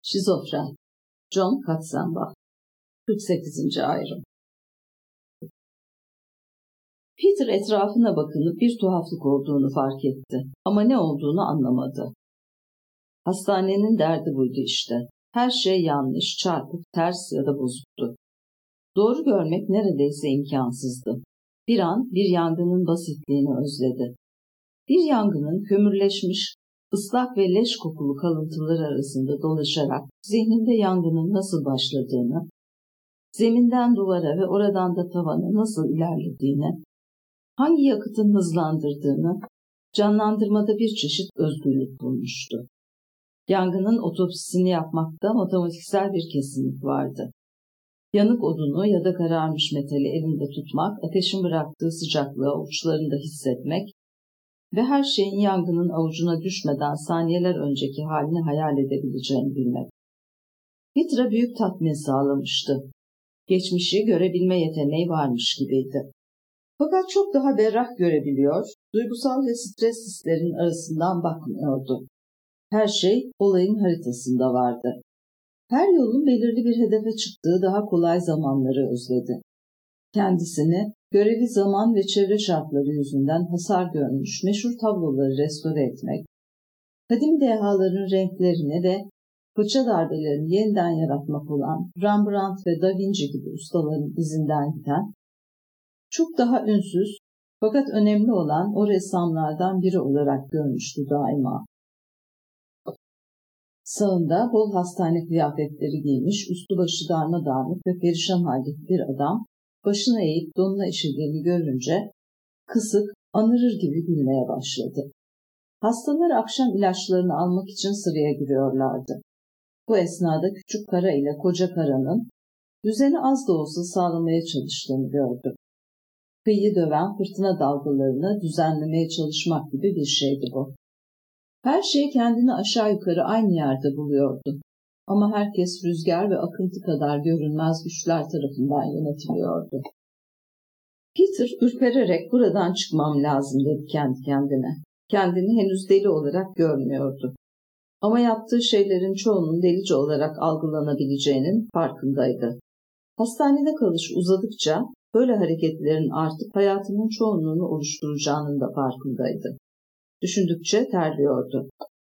Şizofren. John Katzenbach. 48. ayrım. Peter etrafına bakınıp bir tuhaflık olduğunu fark etti ama ne olduğunu anlamadı. Hastanenin derdi buydu işte. Her şey yanlış, çarpık, ters ya da bozuktu. Doğru görmek neredeyse imkansızdı. Bir an bir yangının basitliğini özledi. Bir yangının kömürleşmiş, ıslak ve leş kokulu kalıntılar arasında dolaşarak zihninde yangının nasıl başladığını, zeminden duvara ve oradan da tavana nasıl ilerlediğini, hangi yakıtın hızlandırdığını, canlandırmada bir çeşit özgürlük bulmuştu. Yangının otopsisini yapmakta matematiksel bir kesinlik vardı. Yanık odunu ya da kararmış metali elinde tutmak, ateşin bıraktığı sıcaklığı avuçlarında hissetmek ve her şeyin yangının avucuna düşmeden saniyeler önceki halini hayal edebileceğini bilmek. Peter'a büyük tatmin sağlamıştı. Geçmişi görebilme yeteneği varmış gibiydi. Fakat çok daha berrak görebiliyor, duygusal ve stres hislerinin arasından bakmıyordu. Her şey olayın haritasında vardı. Her yolun belirli bir hedefe çıktığı daha kolay zamanları özledi. Kendisini görevi zaman ve çevre şartları yüzünden hasar görmüş meşhur tabloları restore etmek, kadim dehaların renklerini ve fırça darbelerini yeniden yaratmak olan Rembrandt ve Da Vinci gibi ustaların izinden giden, çok daha ünsüz fakat önemli olan o ressamlardan biri olarak görmüştü daima. Sağında bol hastane kıyafetleri giymiş, üstü başı darmadağınık ve perişan haldeki bir adam, başını eğip donuna işediğini görünce kısık, anırır gibi gülmeye başladı. Hastalar akşam ilaçlarını almak için sıraya giriyorlardı. Bu esnada küçük kara ile koca karanın düzeni az da olsa sağlamaya çalıştığını gördü. Kıyıyı döven fırtına dalgalarını düzenlemeye çalışmak gibi bir şeydi bu. Her şey kendini aşağı yukarı aynı yerde buluyordu. Ama herkes rüzgar ve akıntı kadar görünmez güçler tarafından yönetiliyordu. Peter ürpererek buradan çıkmam lazım dedi kendi kendine. Kendini henüz deli olarak görmüyordu. Ama yaptığı şeylerin çoğunun delice olarak algılanabileceğinin farkındaydı. Hastanede kalış uzadıkça böyle hareketlerin artık hayatının çoğunluğunu oluşturacağının da farkındaydı. Düşündükçe terliyordu.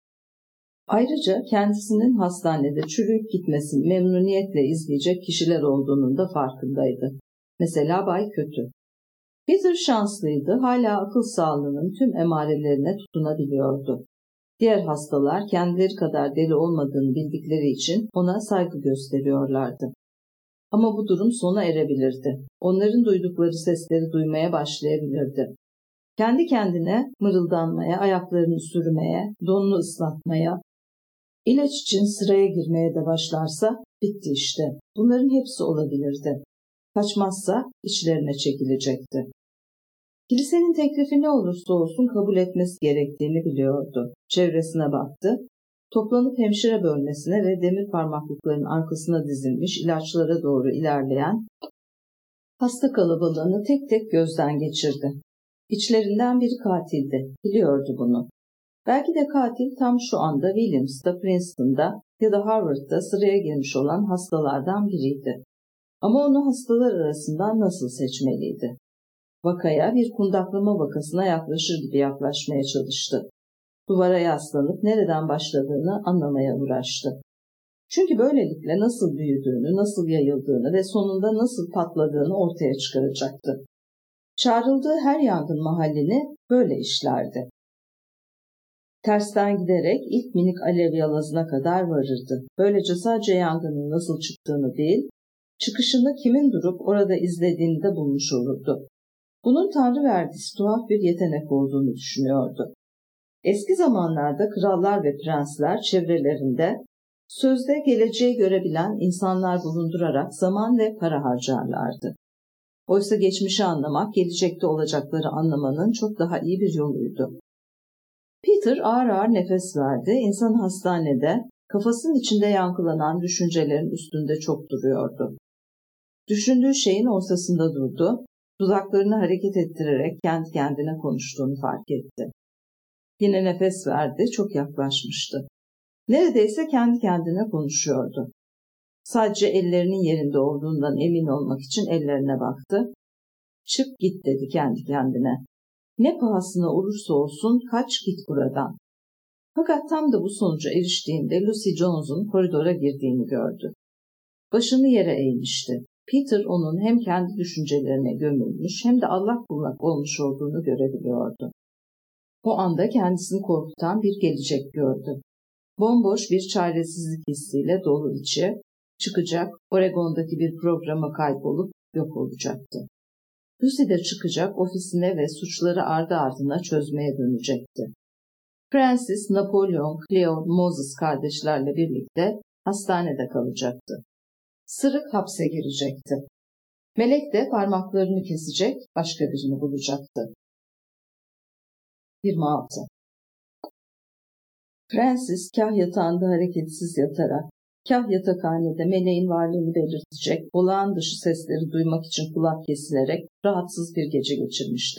Ayrıca kendisinin hastanede çürüyüp gitmesini memnuniyetle izleyecek kişiler olduğunun da farkındaydı. Mesela Bay Kötü. Peter şanslıydı, hala akıl sağlığının tüm emarelerine tutunabiliyordu. Diğer hastalar kendileri kadar deli olmadığını bildikleri için ona saygı gösteriyorlardı. Ama bu durum sona erebilirdi. Onların duydukları sesleri duymaya başlayabilirdi. Kendi kendine mırıldanmaya, ayaklarını sürmeye, donunu ıslatmaya, ilaç için sıraya girmeye de başlarsa bitti işte. Bunların hepsi olabilirdi. Kaçmazsa içlerine çekilecekti. Kilisenin teklifi ne olursa olsun kabul etmesi gerektiğini biliyordu. Çevresine baktı. Toplanıp hemşire bölmesine ve demir parmaklıkların arkasına dizilmiş ilaçlara doğru ilerleyen hasta kalabalığını tek tek gözden geçirdi. İçlerinden biri katildi. Biliyordu bunu. Belki de katil tam şu anda Williams'ta, Princeton'da ya da Harvard'da sıraya girmiş olan hastalardan biriydi. Ama onu hastalar arasından nasıl seçmeliydi? Vakaya bir kundaklama vakasına yaklaşır gibi yaklaşmaya çalıştı. Duvara yaslanıp nereden başladığını anlamaya uğraştı. Çünkü böylelikle nasıl büyüdüğünü, nasıl yayıldığını ve sonunda nasıl patladığını ortaya çıkaracaktı. Çağrıldığı her yangın mahallini böyle işlerdi. Tersten giderek ilk minik alev yalazına kadar varırdı. Böylece sadece yangının nasıl çıktığını değil, çıkışını kimin durup orada izlediğini de bulmuş olurdu. Bunun Tanrı verdisi tuhaf bir yetenek olduğunu düşünüyordu. Eski zamanlarda krallar ve prensler çevrelerinde sözde geleceği görebilen insanlar bulundurarak zaman ve para harcarlardı. Oysa geçmişi anlamak, gelecekte olacakları anlamanın çok daha iyi bir yoluydu. Peter ağır ağır nefes verdi. İnsan hastanede, kafasının içinde yankılanan düşüncelerin üstünde çok duruyordu. Düşündüğü şeyin ortasında durdu. Dudaklarını hareket ettirerek kendi kendine konuştuğunu fark etti. Yine nefes verdi, çok yaklaşmıştı. Neredeyse kendi kendine konuşuyordu. Sadece ellerinin yerinde olduğundan emin olmak için ellerine baktı. Çık git dedi kendi kendine. Ne pahasına olursa olsun kaç git buradan. Fakat tam da bu sonuca eriştiğinde Lucy Jones'un koridora girdiğini gördü. Başını yere eğmişti. Peter onun hem kendi düşüncelerine gömülmüş hem de allak bullak olmuş olduğunu görebiliyordu. O anda kendisini korkutan bir gelecek gördü. Bomboş bir çaresizlik hissiyle dolu içi, çıkacak, Oregon'daki bir programa kaybolup yok olacaktı. Lucy de çıkacak, ofisine ve suçları ardı ardına çözmeye dönecekti. Francis, Napolyon, Cleo, Moses kardeşlerle birlikte hastanede kalacaktı. Sırık hapse girecekti. Melek de parmaklarını kesecek, başka birini bulacaktı. 26. Francis kah yatağında hareketsiz yatarak, kah yatakhanede meleğin varlığını belirtecek, olağan dışı sesleri duymak için kulak kesilerek rahatsız bir gece geçirmişti.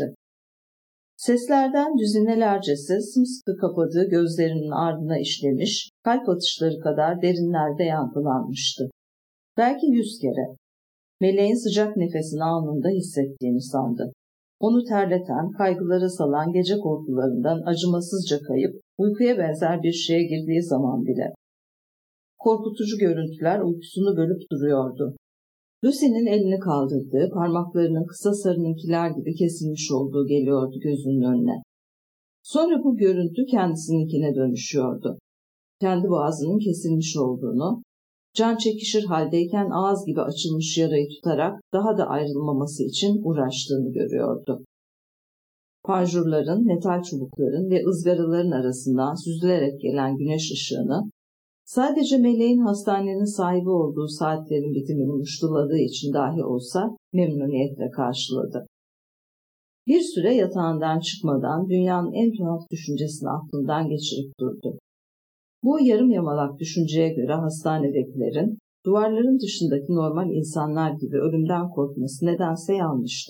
Seslerden düzinelercesi sımsıkı kapadığı gözlerinin ardına işlemiş, kalp atışları kadar derinlerde yankılanmıştı. Belki 100 kere. Meleğin sıcak nefesini alnında hissettiğini sandı. Onu terleten, kaygılara salan gece korkularından acımasızca kayıp, uykuya benzer bir şeye girdiği zaman bile. Korkutucu görüntüler uykusunu bölüp duruyordu. Lucy'nin elini kaldırdığı, parmaklarının kısa sarınınkiler gibi kesilmiş olduğu geliyordu gözünün önüne. Sonra bu görüntü kendisininkine dönüşüyordu. Kendi boğazının kesilmiş olduğunu, can çekişir haldeyken ağız gibi açılmış yarayı tutarak daha da ayrılmaması için uğraştığını görüyordu. Panjurların, metal çubukların ve ızgaraların arasından süzülerek gelen güneş ışığını, sadece meleğin hastanenin sahibi olduğu saatlerin bitimini muştuladığı için dahi olsa memnuniyetle karşıladı. Bir süre yatağından çıkmadan dünyanın en tuhaf düşüncesini aklından geçirip durdu. Bu yarım yamalak düşünceye göre hastanedekilerin duvarların dışındaki normal insanlar gibi ölümden korkması nedense yanlıştı.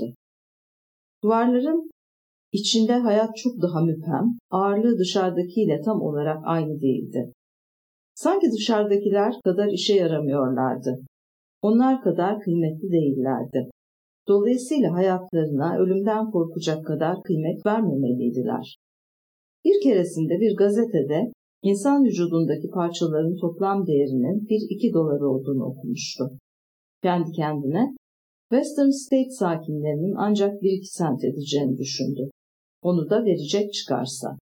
Duvarların içinde hayat çok daha müphem, ağırlığı dışarıdakiyle tam olarak aynı değildi. Sanki dışarıdakiler kadar işe yaramıyorlardı. Onlar kadar kıymetli değillerdi. Dolayısıyla hayatlarına ölümden korkacak kadar kıymet vermemeliydiler. Bir keresinde bir gazetede İnsan vücudundaki parçaların toplam değerinin 1-2 dolar olduğunu okumuştu. Kendi kendine, Western State sakinlerinin ancak 1-2 sent edeceğini düşündü. Onu da verecek çıkarsa.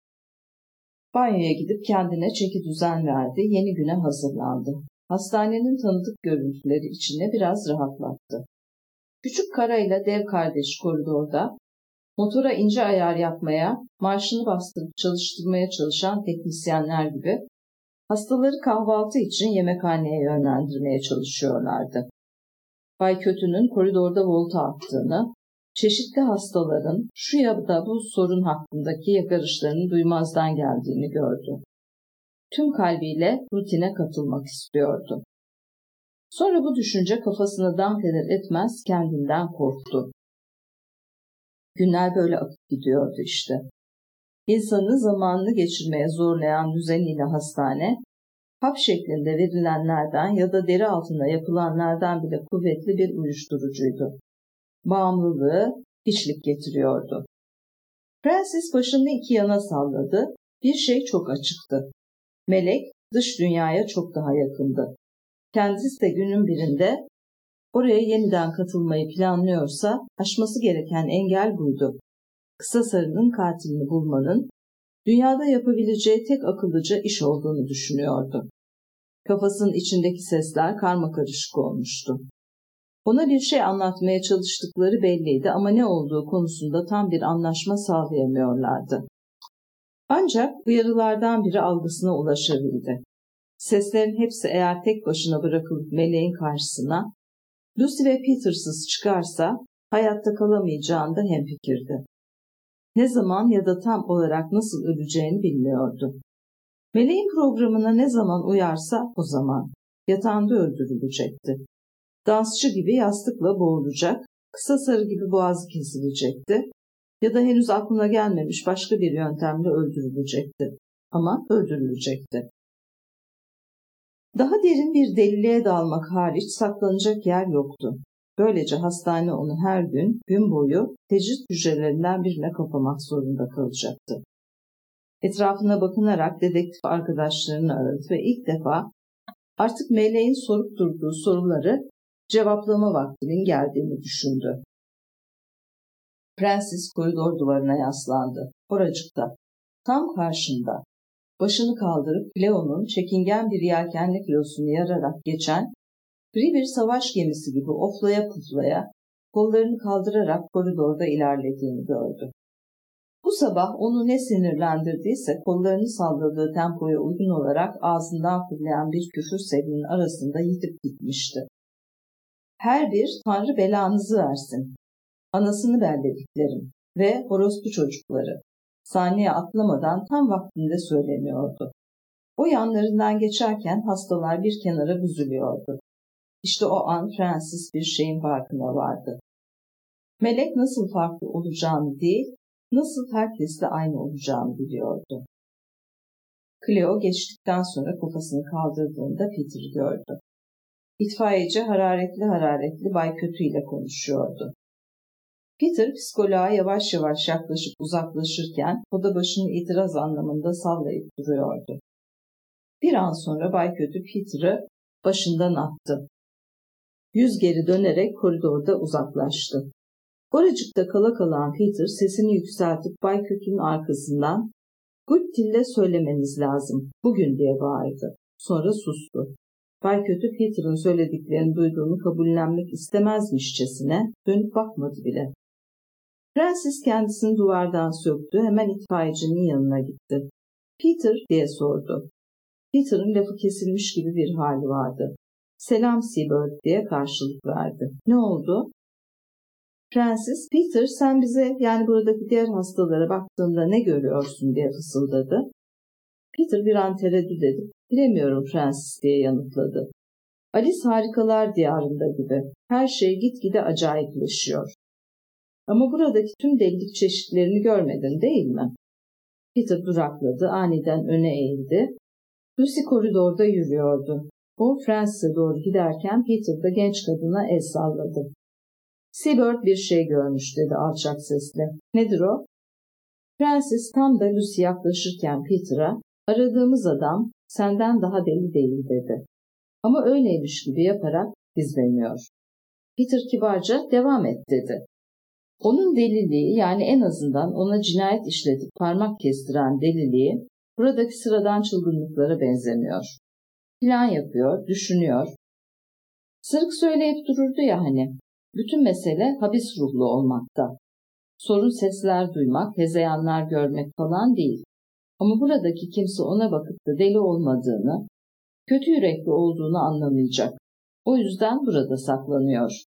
Banyoya gidip kendine çeki düzen verdi, yeni güne hazırlandı. Hastanenin tanıdık görüntüleri içine biraz rahatlattı. Küçük karayla dev kardeş koridorda, motora ince ayar yapmaya, marşını bastırıp çalıştırmaya çalışan teknisyenler gibi hastaları kahvaltı için yemekhaneye yönlendirmeye çalışıyorlardı. Bay Kötü'nün koridorda volta attığını, çeşitli hastaların şu ya da bu sorun hakkındaki yakarışlarını duymazdan geldiğini gördü. Tüm kalbiyle rutine katılmak istiyordu. Sonra bu düşünce kafasına dank eder etmez kendinden korktu. Günler böyle akıp gidiyordu işte. İnsanı zamanını geçirmeye zorlayan düzeniyle hastane, hap şeklinde verilenlerden ya da deri altında yapılanlardan bile kuvvetli bir uyuşturucuydu. Bağımlılığı hiçlik getiriyordu. Francis başını iki yana salladı. Bir şey çok açıktı. Melek dış dünyaya çok daha yakındı. Kendisi de günün birinde oraya yeniden katılmayı planlıyorsa aşması gereken engel buydu. Kısa Sarı'nın katilini bulmanın dünyada yapabileceği tek akıllıca iş olduğunu düşünüyordu. Kafasının içindeki sesler karmakarışık olmuştu. Ona bir şey anlatmaya çalıştıkları belliydi ama ne olduğu konusunda tam bir anlaşma sağlayamıyorlardı. Ancak uyarılardan biri algısına ulaşabildi. Seslerin hepsi eğer tek başına bırakılıp meleğin karşısına Lucy ve Peter'sız çıkarsa hayatta kalamayacağından hemfikirdi. Ne zaman ya da tam olarak nasıl öleceğini bilmiyordu. Meleğin programına ne zaman uyarsa o zaman yatağında öldürülecekti. Dansçı gibi yastıkla boğulacak, Kısa Sarı gibi boğazı kesilecekti ya da henüz aklına gelmemiş başka bir yöntemle öldürülecekti. Ama öldürülecekti. Daha derin bir deliliğe dalmak hariç saklanacak yer yoktu. Böylece hastane onu her gün boyu tecrit hücrelerinden birine kapamak zorunda kalacaktı. Etrafına bakınarak dedektif arkadaşlarını aradı ve ilk defa artık meleğin sorup durduğu soruları cevaplama vaktinin geldiğini düşündü. Prenses koridor duvarına yaslandı. Oracıkta, tam karşında, başını kaldırıp Cleo'nun çekingen bir yelkenli filosunu yararak geçen gri bir savaş gemisi gibi oflaya puflaya, kollarını kaldırarak koridorda ilerlediğini gördü. Bu sabah onu ne sinirlendirdiyse kollarını salladığı tempoya uygun olarak ağzından fırlayan bir küfür selinin arasında yitip gitmişti. Her bir Tanrı belanızı versin. Anasını bellediklerim ve orospu çocukları. Sahneye atlamadan tam vaktinde söyleniyordu. O yanlarından geçerken hastalar bir kenara büzülüyordu. İşte o an Francis bir şeyin farkına vardı. Melek nasıl farklı olacağını değil, nasıl herkesle aynı olacağını biliyordu. Cleo geçtikten sonra kafasını kaldırdığında Peter'ı gördü. İtfaiyeci hararetli Bay Kötü ile konuşuyordu. Peter psikoloğa yavaş yavaş yaklaşıp uzaklaşırken o da başını itiraz anlamında sallayıp duruyordu. Bir an sonra Bay Kötü Peter'ı başından attı. Yüz geri dönerek koridorda uzaklaştı. Oracıkta kala kalan Peter sesini yükseltip Bay Kötü'nün arkasından "Good dille söylemeniz lazım, bugün" diye bağırdı. Sonra sustu. Bay Kötü Peter'ın söylediklerini duyduğunu kabullenmek istemezmişçesine dönüp bakmadı bile. Francis kendisini duvardan söktü, hemen itfaiyecinin yanına gitti. "Peter" diye sordu. Peter'ın lafı kesilmiş gibi bir hali vardı. "Selam Seabird" diye karşılık verdi. "Ne oldu?" Francis, "Peter, sen bize, yani buradaki diğer hastalara baktığında ne görüyorsun?" diye fısıldadı. Peter bir an tereddüt edip "Bilemiyorum Francis" diye yanıtladı. "Alice Harikalar Diyarı'nda gibi. Her şey gitgide acayipleşiyor. Ama buradaki tüm delilik çeşitlerini görmedin değil mi?" Peter durakladı, aniden öne eğildi. Lucy koridorda yürüyordu. O Francis'e doğru giderken Peter da genç kadına el salladı. "Seabird bir şey görmüş" dedi alçak sesle. "Nedir o?" Francis tam da Lucy yaklaşırken Peter'a "Aradığımız adam senden daha deli değil" dedi. Ama öyleymiş gibi yaparak gizleniyor. Peter kibarca "Devam et" dedi. Onun deliliği, yani en azından ona cinayet işletip parmak kestiren deliliği buradaki sıradan çılgınlıklara benzemiyor. Plan yapıyor, düşünüyor. Sırık söyleyip dururdu ya hani. Bütün mesele habis ruhlu olmakta. Sorun sesler duymak, hezeyanlar görmek falan değil. Ama buradaki kimse ona bakıp da deli olmadığını, kötü yürekli olduğunu anlamayacak. O yüzden burada saklanıyor.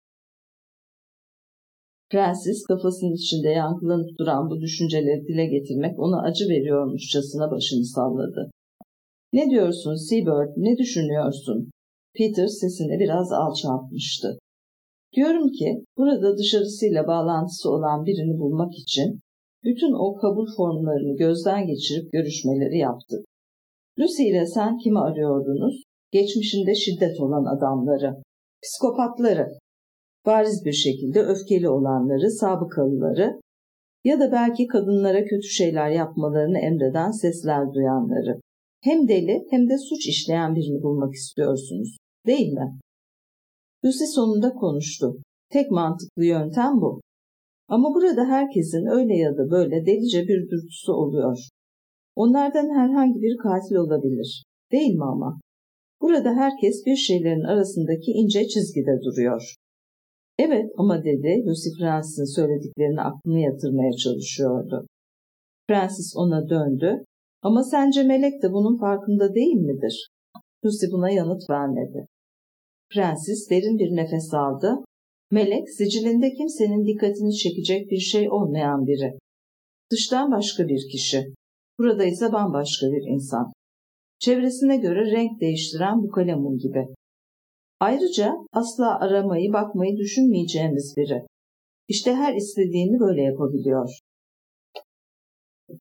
Francis kafasının içinde yankılanıp duran bu düşünceleri dile getirmek ona acı veriyormuşçasına başını salladı. "Ne diyorsun Seabird, ne düşünüyorsun?" Peter sesini biraz alçaltmıştı. "Diyorum ki burada dışarısıyla bağlantısı olan birini bulmak için bütün o kabul formlarını gözden geçirip görüşmeleri yaptık. Lucy ile sen kimi arıyordunuz? Geçmişinde şiddet olan adamları, psikopatları, bariz bir şekilde öfkeli olanları, sabıkalıları ya da belki kadınlara kötü şeyler yapmalarını emreden sesler duyanları. Hem deli hem de suç işleyen birini bulmak istiyorsunuz, değil mi?" Lucy sonunda konuştu. "Tek mantıklı yöntem bu. Ama burada herkesin öyle ya da böyle delice bir dürtüsü oluyor. Onlardan herhangi bir katil olabilir. Değil mi ama? Burada herkes bir şeylerin arasındaki ince çizgide duruyor." "Evet ama" dedi. Lucy Francis'in söylediklerini aklına yatırmaya çalışıyordu. Francis ona döndü. "Ama sence Melek de bunun farkında değil midir?" Lucy buna yanıt vermedi. Francis derin bir nefes aldı. "Melek, sicilinde kimsenin dikkatini çekecek bir şey olmayan biri. Dıştan başka bir kişi. Burada ise bambaşka bir insan. Çevresine göre renk değiştiren bu kalemun gibi. Ayrıca asla aramayı, bakmayı düşünmeyeceğimiz biri. İşte her istediğini böyle yapabiliyor."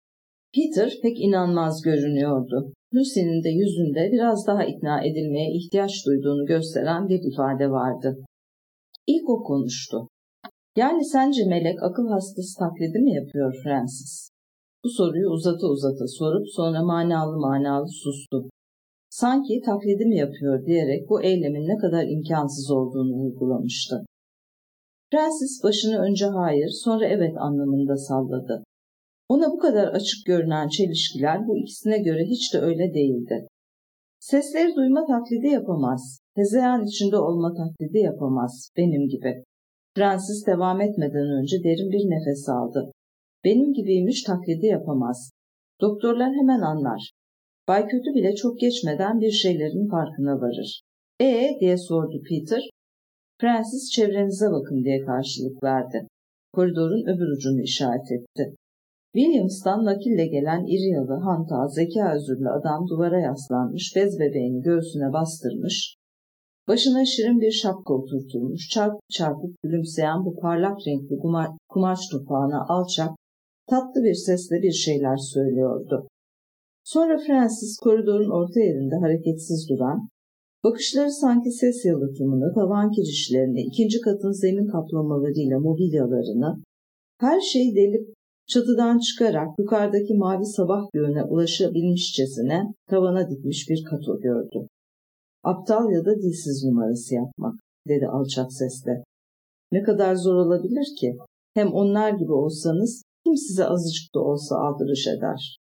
Peter pek inanmaz görünüyordu. Lucy'nin de yüzünde biraz daha ikna edilmeye ihtiyaç duyduğunu gösteren bir ifade vardı. İlk o konuştu. Yani sence Melek akıl hastası taklidi mi yapıyor Francis? Bu soruyu uzata uzata sorup sonra manalı sustu. Sanki taklidi mi yapıyor diyerek bu eylemin ne kadar imkansız olduğunu uygulamıştı. Francis başını önce hayır sonra evet anlamında salladı. Ona bu kadar açık görünen çelişkiler bu ikisine göre hiç de öyle değildi. Sesleri duyma taklidi yapamaz, hezeyan içinde olma taklidi yapamaz, benim gibi. Francis devam etmeden önce derin bir nefes aldı. Benim gibiymiş taklidi yapamaz. Doktorlar hemen anlar. Bay Kötü bile çok geçmeden bir şeylerin farkına varır. Diye sordu Peter. Francis çevrenize bakın diye karşılık verdi. Koridorun öbür ucunu işaret etti. Williams'tan nakille gelen iri yalı, hantal, zeka özürlü adam duvara yaslanmış, bez bebeğini göğsüne bastırmış, başına şirin bir şapka oturtulmuş, çarpıp çarpıp gülümseyen bu parlak renkli kumaş topağına alçak, tatlı bir sesle bir şeyler söylüyordu. Sonra Francis koridorun orta yerinde hareketsiz duran, bakışları sanki ses yalıtımını, tavan kirişlerini, ikinci katın zemin kaplamalarıyla mobilyalarını, her şeyi delip çatıdan çıkarak yukarıdaki mavi sabah göğüne ulaşabilmişçesine tavana dikmiş bir kato gördü. Aptal ya da dilsiz numarası yapmak, dedi alçak sesle. Ne kadar zor olabilir ki? Hem onlar gibi olsanız kim size azıcık da olsa aldırış eder?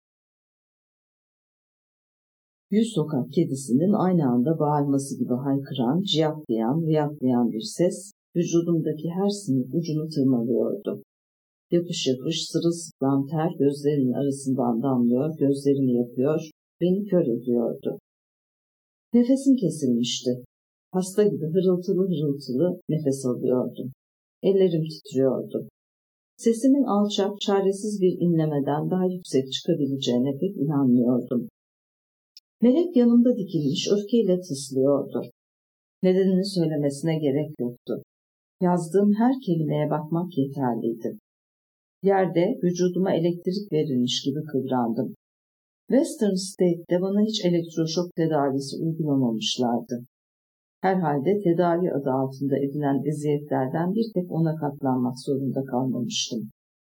100 sokak kedisinin aynı anda bağırması gibi haykıran, ciyaklayan, viyaklayan bir ses vücudumdaki her sinir ucunu tırmalıyordu. Yapış yapış sırılsıklam ter gözlerimin arasından damlıyor, gözlerimi yapıyor, beni kör ediyordu. Nefesim kesilmişti. Hasta gibi hırıltılı hırıltılı nefes alıyordum. Ellerim titriyordu. Sesimin alçak, çaresiz bir inlemeden daha yüksek çıkabileceğine pek inanmıyordum. Melek yanımda dikilmiş öfkeyle tıslıyordu. Nedenini söylemesine gerek yoktu. Yazdığım her kelimeye bakmak yeterliydi. Yerde vücuduma elektrik verilmiş gibi kıvrandım. Western State'de bana hiç elektroşok tedavisi uygulamamışlardı. Herhalde tedavi adı altında edilen eziyetlerden bir tek ona katlanmak zorunda kalmamıştım.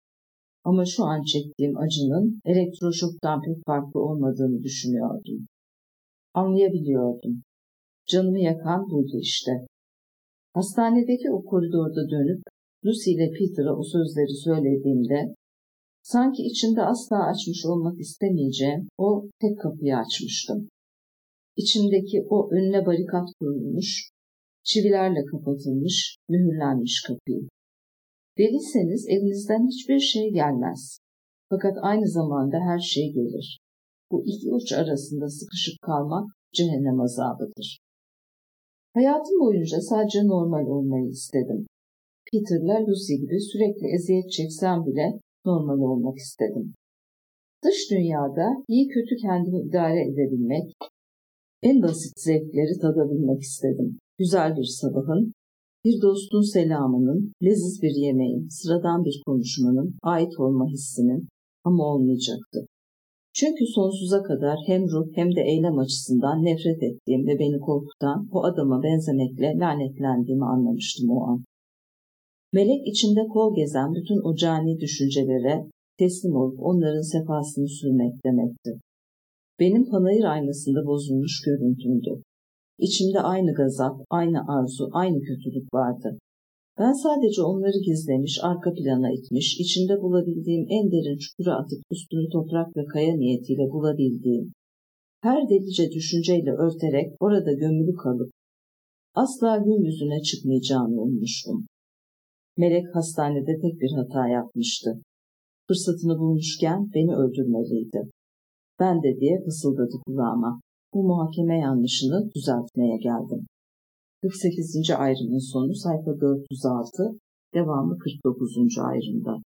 Ama şu an çektiğim acının elektroşoktan pek farklı olmadığını düşünüyordum. Anlayabiliyordum. Canımı yakan buydu işte. Hastanedeki o koridorda dönüp Lucy ile Peter'a o sözleri söylediğimde sanki içimde asla açmış olmak istemeyeceğim o tek kapıyı açmıştım. İçimdeki o önüne barikat kurulmuş, çivilerle kapatılmış, mühürlenmiş kapıyı. Deliyseniz elinizden hiçbir şey gelmez. Fakat aynı zamanda her şey gelir. Bu iki uç arasında sıkışıp kalmak cehennem azabıdır. Hayatım boyunca sadece normal olmayı istedim. Peter'la Lucy gibi sürekli eziyet çeksem bile normal olmak istedim. Dış dünyada iyi kötü kendimi idare edebilmek, en basit zevkleri tadabilmek istedim. Güzel bir sabahın, bir dostun selamının, leziz bir yemeğin, sıradan bir konuşmanın, ait olma hissinin ama olmayacaktı. Çünkü sonsuza kadar hem ruh hem de eylem açısından nefret ettiğim ve beni korkutan o adama benzemekle lanetlendiğimi anlamıştım o an. Melek içinde kol gezen bütün o cani düşüncelere teslim olup onların sefasını sürmek demekti. Benim panayır aynasında bozulmuş görüntümdü. İçimde aynı gazap, aynı arzu, aynı kötülük vardı. Ben sadece onları gizlemiş, arka plana itmiş, içinde bulabildiğim en derin çukura atıp üstünü toprak ve kaya niyetiyle bulabildiğim, her delice düşünceyle örterek orada gömülü kalıp asla gün yüzüne çıkmayacağını ummuştum. Melek hastanede tek bir hata yapmıştı. Fırsatını bulmuşken beni öldürmeliydi. Ben de diye fısıldadı kulağıma. Bu muhakeme yanlışını düzeltmeye geldim. 48. ayrımın sonu sayfa 406, devamı 49. ayrımda.